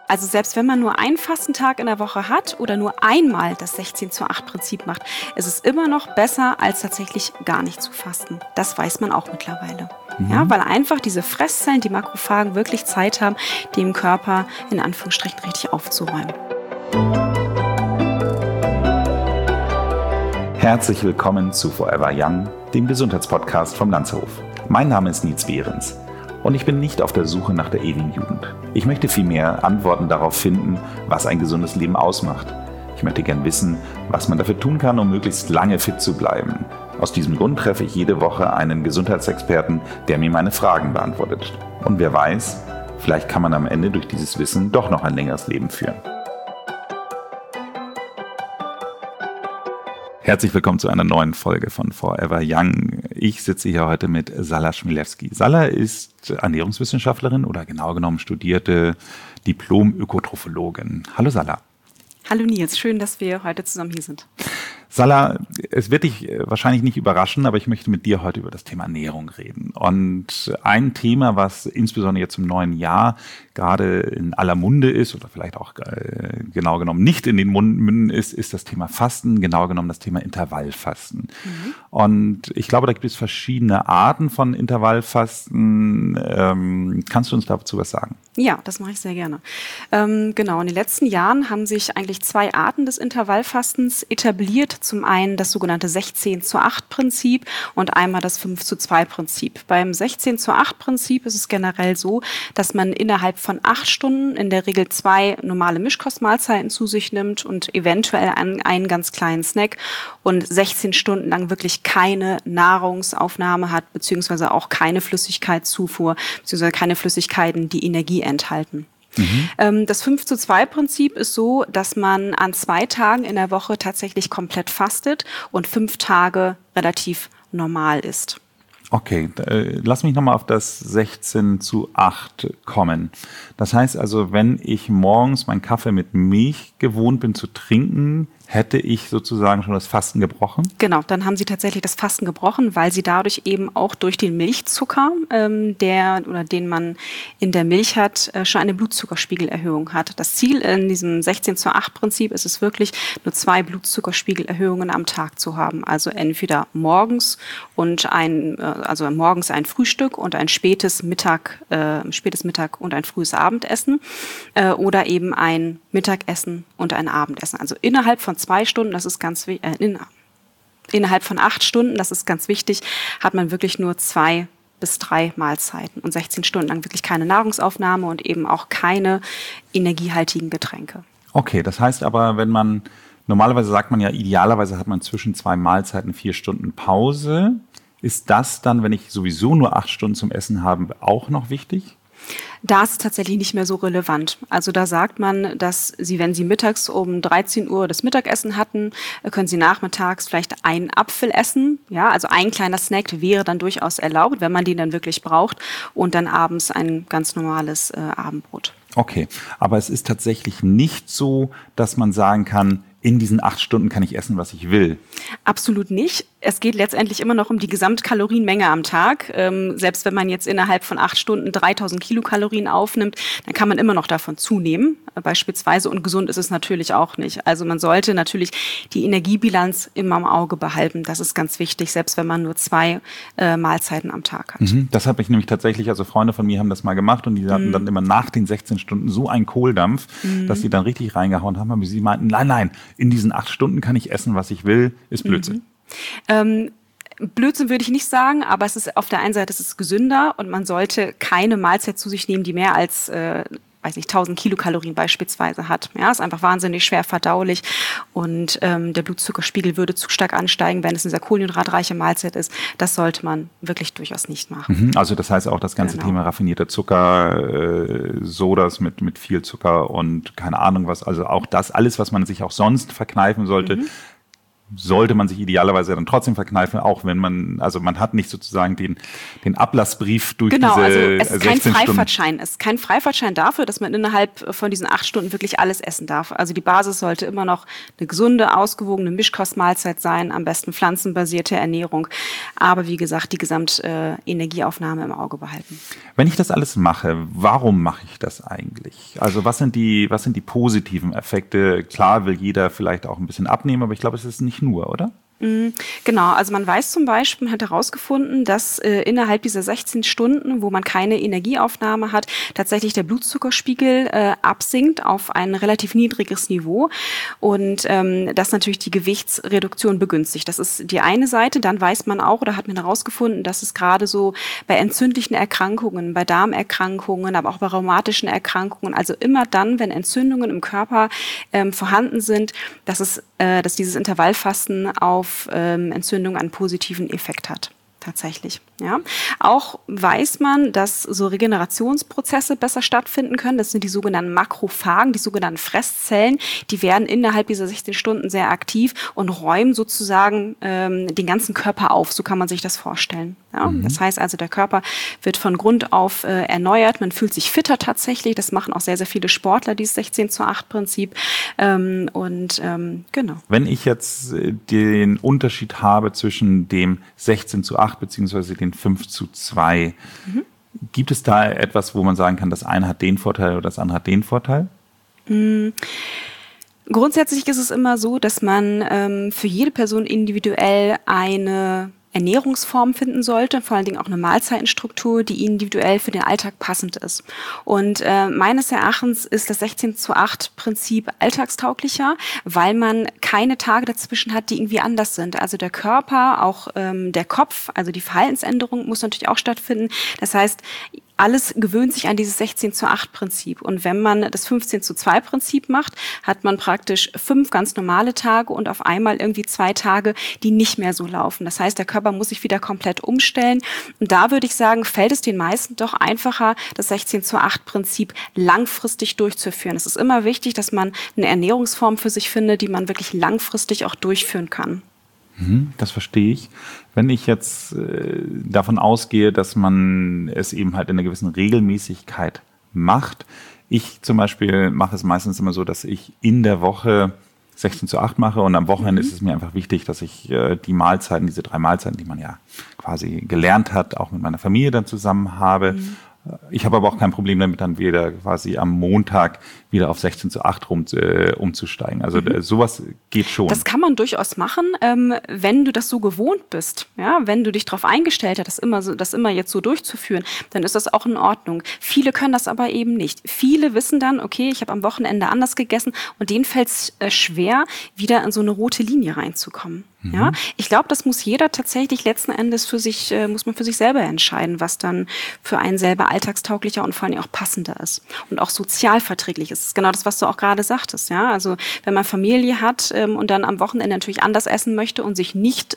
Also selbst wenn man nur einen Fastentag in der Woche hat oder nur einmal das 16:8-Prinzip macht, ist es immer noch besser, als tatsächlich gar nicht zu fasten. Das weiß man auch mittlerweile. Ja, weil einfach diese Fresszellen, die Makrophagen wirklich Zeit haben, dem Körper in Anführungsstrichen richtig aufzuräumen. Herzlich willkommen zu Forever Young, dem Gesundheitspodcast vom Lanzerhof. Mein Name ist Niels Behrens und ich bin nicht auf der Suche nach der ewigen Jugend. Ich möchte vielmehr Antworten darauf finden, was ein gesundes Leben ausmacht. Ich möchte gern wissen, was man dafür tun kann, um möglichst lange fit zu bleiben. Aus diesem Grund treffe ich jede Woche einen Gesundheitsexperten, der mir meine Fragen beantwortet. Und wer weiß, vielleicht kann man am Ende durch dieses Wissen doch noch ein längeres Leben führen. Herzlich willkommen zu einer neuen Folge von Forever Young. Ich sitze hier heute mit Salla Chmielewski. Salla ist Ernährungswissenschaftlerin oder genau genommen studierte Diplom-Ökotrophologin. Hallo Salla. Hallo Nils, schön, dass wir heute zusammen hier sind. Salla, es wird dich wahrscheinlich nicht überraschen, aber ich möchte mit dir heute über das Thema Ernährung reden. Und ein Thema, was insbesondere jetzt im neuen Jahr gerade in aller Munde ist oder vielleicht auch genau genommen nicht in den Münden ist das Thema Fasten, genau genommen das Thema Intervallfasten. Und ich glaube, da gibt es verschiedene Arten von Intervallfasten. Kannst du uns dazu was sagen? Ja, das mache ich sehr gerne. Genau, in den letzten Jahren haben sich eigentlich zwei Arten des Intervallfastens etabliert. Zum einen das sogenannte 16:8-Prinzip und einmal das 5:2-Prinzip. Beim 16:8-Prinzip ist es generell so, dass man innerhalb von 8 Stunden in der Regel 2 normale Mischkostmahlzeiten zu sich nimmt und eventuell einen ganz kleinen Snack und 16 Stunden lang wirklich keine Nahrungsaufnahme hat, beziehungsweise auch keine Flüssigkeitszufuhr, beziehungsweise keine Flüssigkeiten, die Energie enthalten. Das 5:2-Prinzip ist so, dass man an 2 Tagen in der Woche tatsächlich komplett fastet und 5 Tage relativ normal isst. Okay, lass mich nochmal auf das 16:8 kommen. Das heißt also, wenn ich morgens meinen Kaffee mit Milch gewohnt bin zu trinken, hätte ich sozusagen schon das Fasten gebrochen? Genau, dann haben Sie tatsächlich das Fasten gebrochen, weil Sie dadurch eben auch durch den Milchzucker, den man in der Milch hat, schon eine Blutzuckerspiegelerhöhung hat. Das Ziel in diesem 16:8-Prinzip ist es wirklich, nur 2 Blutzuckerspiegelerhöhungen am Tag zu haben. Also entweder morgens morgens ein Frühstück und ein spätes Mittag und ein frühes Abendessen oder eben ein Mittagessen und ein Abendessen. Also innerhalb von 2 Stunden, das ist ganz innerhalb von 8 Stunden, das ist ganz wichtig, hat man wirklich nur 2 bis 3 Mahlzeiten und 16 Stunden lang wirklich keine Nahrungsaufnahme und eben auch keine energiehaltigen Getränke. Okay, das heißt aber, normalerweise sagt man ja, idealerweise hat man zwischen 2 Mahlzeiten 4 Stunden Pause. Ist das dann, wenn ich sowieso nur 8 Stunden zum Essen habe, auch noch wichtig? Da ist es tatsächlich nicht mehr so relevant. Also da sagt man, dass Sie, wenn Sie mittags um 13 Uhr das Mittagessen hatten, können Sie nachmittags vielleicht einen Apfel essen. Ja, also ein kleiner Snack wäre dann durchaus erlaubt, wenn man den dann wirklich braucht. Und dann abends ein ganz normales Abendbrot. Okay, aber es ist tatsächlich nicht so, dass man sagen kann, in diesen 8 Stunden kann ich essen, was ich will. Absolut nicht. Es geht letztendlich immer noch um die Gesamtkalorienmenge am Tag. Selbst wenn man jetzt innerhalb von 8 Stunden 3000 Kilokalorien aufnimmt, dann kann man immer noch davon zunehmen, beispielsweise. Und gesund ist es natürlich auch nicht. Also man sollte natürlich die Energiebilanz immer im Auge behalten. Das ist ganz wichtig, selbst wenn man nur 2 Mahlzeiten am Tag hat. Das habe ich nämlich tatsächlich, also Freunde von mir haben das mal gemacht und die hatten dann immer nach den 16 Stunden so einen Kohldampf, dass sie dann richtig reingehauen haben. Aber sie meinten, nein, in diesen 8 Stunden kann ich essen, was ich will, ist Blödsinn. Blödsinn würde ich nicht sagen, aber es ist auf der einen Seite ist es gesünder und man sollte keine Mahlzeit zu sich nehmen, die mehr als 1000 Kilokalorien beispielsweise hat. Ja, ist einfach wahnsinnig schwer verdaulich und der Blutzuckerspiegel würde zu stark ansteigen, wenn es eine sehr kohlenhydratreiche Mahlzeit ist. Das sollte man wirklich durchaus nicht machen. Also das heißt auch das ganze Thema raffinierter Zucker, Sodas mit viel Zucker und keine Ahnung was, also auch das, alles, was man sich auch sonst verkneifen sollte, sollte man sich idealerweise dann trotzdem verkneifen, auch wenn man hat nicht sozusagen den Ablassbrief durch diese 16 Stunden. Es ist kein Freifahrtschein. Es ist kein Freifahrtschein dafür, dass man innerhalb von diesen 8 Stunden wirklich alles essen darf. Also die Basis sollte immer noch eine gesunde, ausgewogene Mischkostmahlzeit sein, am besten pflanzenbasierte Ernährung. Aber wie gesagt, die Gesamtenergieaufnahme im Auge behalten. Wenn ich das alles mache, warum mache ich das eigentlich? Also was sind die positiven Effekte? Klar will jeder vielleicht auch ein bisschen abnehmen, aber ich glaube, es ist nicht nur, oder? Genau, also man weiß zum Beispiel, man hat herausgefunden, dass innerhalb dieser 16 Stunden, wo man keine Energieaufnahme hat, tatsächlich der Blutzuckerspiegel absinkt auf ein relativ niedriges Niveau und das natürlich die Gewichtsreduktion begünstigt. Das ist die eine Seite. Dann weiß man auch oder hat man herausgefunden, dass es gerade so bei entzündlichen Erkrankungen, bei Darmerkrankungen, aber auch bei rheumatischen Erkrankungen, also immer dann, wenn Entzündungen im Körper vorhanden sind, dass dieses Intervallfasten auf Entzündung einen positiven Effekt hat. Tatsächlich, ja. Auch weiß man, dass so Regenerationsprozesse besser stattfinden können. Das sind die sogenannten Makrophagen, die sogenannten Fresszellen. Die werden innerhalb dieser 16 Stunden sehr aktiv und räumen sozusagen den ganzen Körper auf. So kann man sich das vorstellen. Ja? Das heißt also, der Körper wird von Grund auf erneuert. Man fühlt sich fitter tatsächlich. Das machen auch sehr, sehr viele Sportler, dieses 16:8-Prinzip. Genau. Wenn ich jetzt den Unterschied habe zwischen dem 16:8 beziehungsweise den 5:2. Gibt es da etwas, wo man sagen kann, das eine hat den Vorteil oder das andere hat den Vorteil? Grundsätzlich ist es immer so, dass man für jede Person individuell eine Ernährungsform finden sollte, vor allen Dingen auch eine Mahlzeitenstruktur, die individuell für den Alltag passend ist. Und meines Erachtens ist das 16:8-Prinzip alltagstauglicher, weil man keine Tage dazwischen hat, die irgendwie anders sind. Also der Körper, auch der Kopf, also die Verhaltensänderung muss natürlich auch stattfinden. Das heißt, alles gewöhnt sich an dieses 16:8-Prinzip. Und wenn man das 15:2-Prinzip macht, hat man praktisch 5 ganz normale Tage und auf einmal irgendwie 2 Tage, die nicht mehr so laufen. Das heißt, der Körper muss sich wieder komplett umstellen. Und da würde ich sagen, fällt es den meisten doch einfacher, das 16:8-Prinzip langfristig durchzuführen. Es ist immer wichtig, dass man eine Ernährungsform für sich findet, die man wirklich langfristig auch durchführen kann. Das verstehe ich. Wenn ich jetzt davon ausgehe, dass man es eben halt in einer gewissen Regelmäßigkeit macht. Ich zum Beispiel mache es meistens immer so, dass ich in der Woche 16:8 mache und am Wochenende ist es mir einfach wichtig, dass ich die Mahlzeiten, diese 3 Mahlzeiten, die man ja quasi gelernt hat, auch mit meiner Familie dann zusammen habe. Ich habe aber auch kein Problem damit, dann wieder quasi am Montag wieder auf 16:8 umzusteigen. Also sowas geht schon. Das kann man durchaus machen, wenn du das so gewohnt bist. Ja, wenn du dich darauf eingestellt hast, das immer jetzt so durchzuführen, dann ist das auch in Ordnung. Viele können das aber eben nicht. Viele wissen dann, okay, ich habe am Wochenende anders gegessen und denen fällt es schwer, wieder in so eine rote Linie reinzukommen. Ja, ich glaube, das muss jeder tatsächlich letzten Endes muss man für sich selber entscheiden, was dann für einen selber alltagstauglicher und vor allem auch passender ist und auch sozialverträglich ist. Das ist genau das, was du auch gerade sagtest. Ja, also wenn man Familie hat und dann am Wochenende natürlich anders essen möchte und sich nicht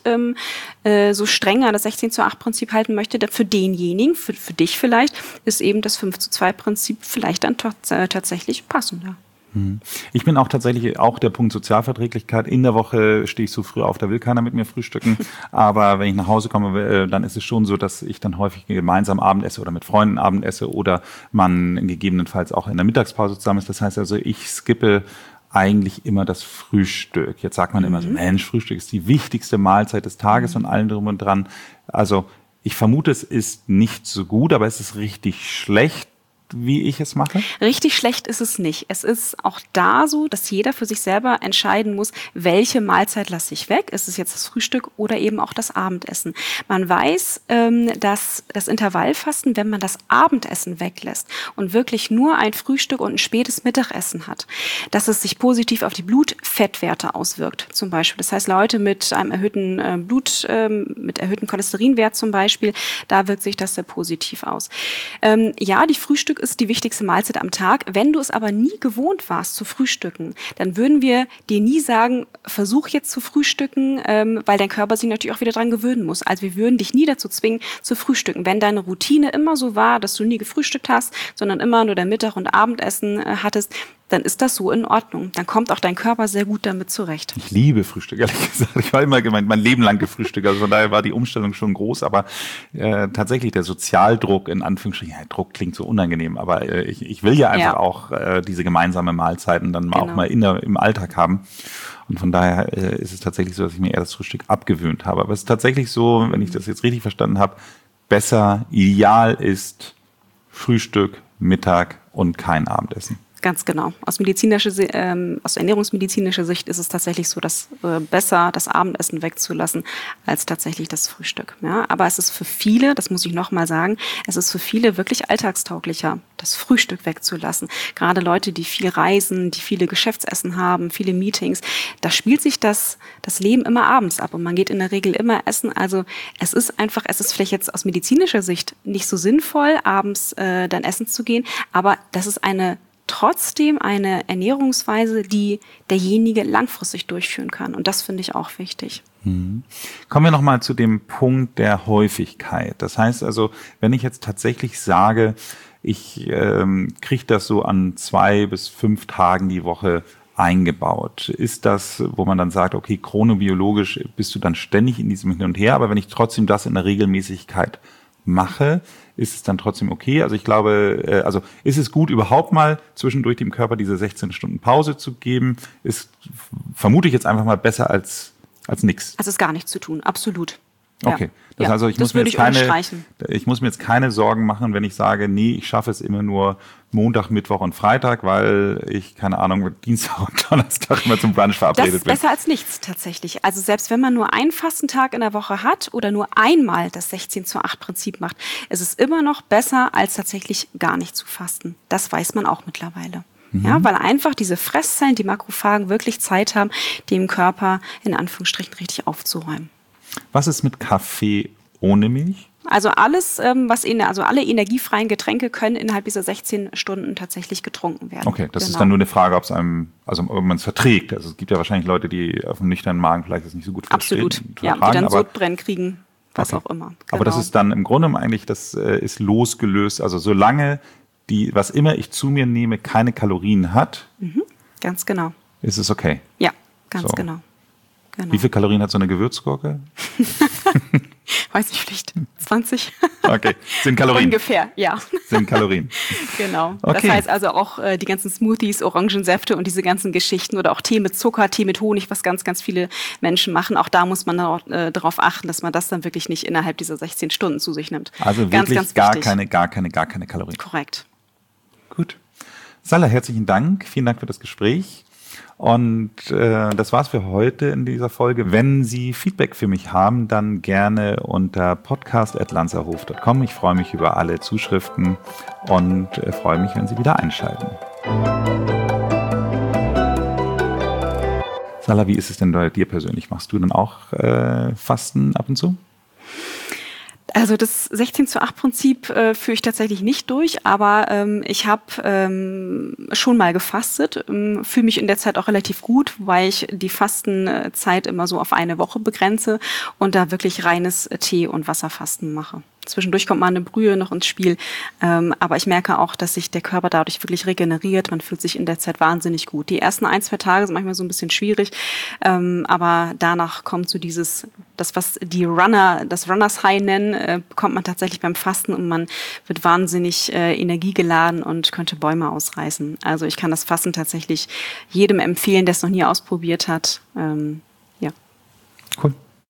so streng an das 16:8-Prinzip halten möchte, dann für denjenigen, für dich vielleicht, ist eben das 5:2-Prinzip vielleicht dann tatsächlich passender. Ich bin auch tatsächlich auch der Punkt Sozialverträglichkeit. In der Woche stehe ich so früh auf, da will keiner mit mir frühstücken. Aber wenn ich nach Hause komme, dann ist es schon so, dass ich dann häufig gemeinsam Abend esse oder mit Freunden Abend esse oder man gegebenenfalls auch in der Mittagspause zusammen ist. Das heißt also, ich skippe eigentlich immer das Frühstück. Jetzt sagt man immer so, Mensch, Frühstück ist die wichtigste Mahlzeit des Tages und allem drum und dran. Also ich vermute, es ist nicht so gut, aber es ist richtig schlecht, wie ich es mache? Richtig schlecht ist es nicht. Es ist auch da so, dass jeder für sich selber entscheiden muss, welche Mahlzeit lasse ich weg. Ist es jetzt das Frühstück oder eben auch das Abendessen? Man weiß, dass das Intervallfasten, wenn man das Abendessen weglässt und wirklich nur ein Frühstück und ein spätes Mittagessen hat, dass es sich positiv auf die Blutfettwerte auswirkt, zum Beispiel. Das heißt, Leute mit einem erhöhten mit erhöhtem Cholesterinwert zum Beispiel, da wirkt sich das sehr positiv aus. Ja, die Frühstück ist die wichtigste Mahlzeit am Tag. Wenn du es aber nie gewohnt warst zu frühstücken, dann würden wir dir nie sagen, versuch jetzt zu frühstücken, weil dein Körper sich natürlich auch wieder dran gewöhnen muss. Also wir würden dich nie dazu zwingen, zu frühstücken. Wenn deine Routine immer so war, dass du nie gefrühstückt hast, sondern immer nur dein Mittag- und Abendessen hattest, dann ist das so in Ordnung. Dann kommt auch dein Körper sehr gut damit zurecht. Ich liebe Frühstück, ehrlich gesagt. Ich war immer mein Leben lang gefrühstückt. Also von daher war die Umstellung schon groß. Aber tatsächlich der Sozialdruck, in Anführungsstrichen, ja, Druck klingt so unangenehm, aber ich will ja einfach auch diese gemeinsame Mahlzeiten dann auch mal im Alltag haben. Und von daher ist es tatsächlich so, dass ich mir eher das Frühstück abgewöhnt habe. Aber es ist tatsächlich so, wenn ich das jetzt richtig verstanden habe, besser, ideal ist Frühstück, Mittag und kein Abendessen. Ganz genau. Aus ernährungsmedizinischer Sicht ist es tatsächlich so, dass besser das Abendessen wegzulassen als tatsächlich das Frühstück. Ja, aber es ist für viele, das muss ich nochmal sagen, es ist für viele wirklich alltagstauglicher, das Frühstück wegzulassen. Gerade Leute, die viel reisen, die viele Geschäftsessen haben, viele Meetings, da spielt sich das Leben immer abends ab und man geht in der Regel immer essen. Also es ist vielleicht jetzt aus medizinischer Sicht nicht so sinnvoll, abends dann essen zu gehen, aber das ist trotzdem eine Ernährungsweise, die derjenige langfristig durchführen kann. Und das finde ich auch wichtig. Kommen wir nochmal zu dem Punkt der Häufigkeit. Das heißt also, wenn ich jetzt tatsächlich sage, ich kriege das so an 2 bis 5 Tagen die Woche eingebaut, ist das, wo man dann sagt, okay, chronobiologisch bist du dann ständig in diesem Hin und Her, aber wenn ich trotzdem das in der Regelmäßigkeit mache, ist es dann trotzdem okay? Also ich glaube, ist es gut, überhaupt mal zwischendurch dem Körper diese 16 Stunden Pause zu geben? Ist, vermute ich jetzt einfach mal, besser als nichts. Also es ist gar nichts zu tun, absolut. Okay, das heißt also, ich muss mir jetzt keine Sorgen machen, wenn ich sage, nee, ich schaffe es immer nur Montag, Mittwoch und Freitag, weil ich, keine Ahnung, Dienstag und Donnerstag immer zum Brunch verabredet bin. Das ist besser als nichts tatsächlich. Also selbst wenn man nur einen Fastentag in der Woche hat oder nur einmal das 16:8-Prinzip macht, ist es immer noch besser, als tatsächlich gar nicht zu fasten. Das weiß man auch mittlerweile. Ja, weil einfach diese Fresszellen, die Makrophagen wirklich Zeit haben, dem Körper in Anführungsstrichen richtig aufzuräumen. Was ist mit Kaffee ohne Milch? Also alles, alle energiefreien Getränke können innerhalb dieser 16 Stunden tatsächlich getrunken werden. Okay, das ist dann nur eine Frage, ob man es verträgt. Also es gibt ja wahrscheinlich Leute, die auf einem nüchternen Magen vielleicht das nicht so gut verstehen. Absolut, ja, die dann Sodbrennen kriegen, was auch immer. Genau. Aber das ist dann im Grunde eigentlich, das ist losgelöst. Also solange was immer ich zu mir nehme, keine Kalorien hat, ganz genau. Ist es okay? Ja, ganz genau. Wie viele Kalorien hat so eine Gewürzgurke? Weiß ich nicht. 20? Okay, sind Kalorien. Ungefähr, ja. Sind Kalorien. Genau. Okay. Das heißt also auch die ganzen Smoothies, Orangensäfte und diese ganzen Geschichten oder auch Tee mit Zucker, Tee mit Honig, was ganz, ganz viele Menschen machen. Auch da muss man darauf achten, dass man das dann wirklich nicht innerhalb dieser 16 Stunden zu sich nimmt. Also ganz, wirklich ganz gar keine Kalorien. Korrekt. Gut. Salla, herzlichen Dank. Vielen Dank für das Gespräch. Und das war's für heute in dieser Folge. Wenn Sie Feedback für mich haben, dann gerne unter podcast@lanzerhof.com. Ich freue mich über alle Zuschriften und freue mich, wenn Sie wieder einschalten. Salla, wie ist es denn bei dir persönlich? Machst du dann auch Fasten ab und zu? Also das 16:8-Prinzip führe ich tatsächlich nicht durch, aber ich habe schon mal gefastet, fühle mich in der Zeit auch relativ gut, weil ich die Fastenzeit immer so auf eine Woche begrenze und da wirklich reines Tee- und Wasserfasten mache. Zwischendurch kommt mal eine Brühe noch ins Spiel, aber ich merke auch, dass sich der Körper dadurch wirklich regeneriert. Man fühlt sich in der Zeit wahnsinnig gut. Die ersten 1-2 Tage sind manchmal so ein bisschen schwierig, aber danach kommt so das was die das Runners High nennen, bekommt man tatsächlich beim Fasten und man wird wahnsinnig energiegeladen und könnte Bäume ausreißen. Also ich kann das Fasten tatsächlich jedem empfehlen, der es noch nie ausprobiert hat. Ja. Cool.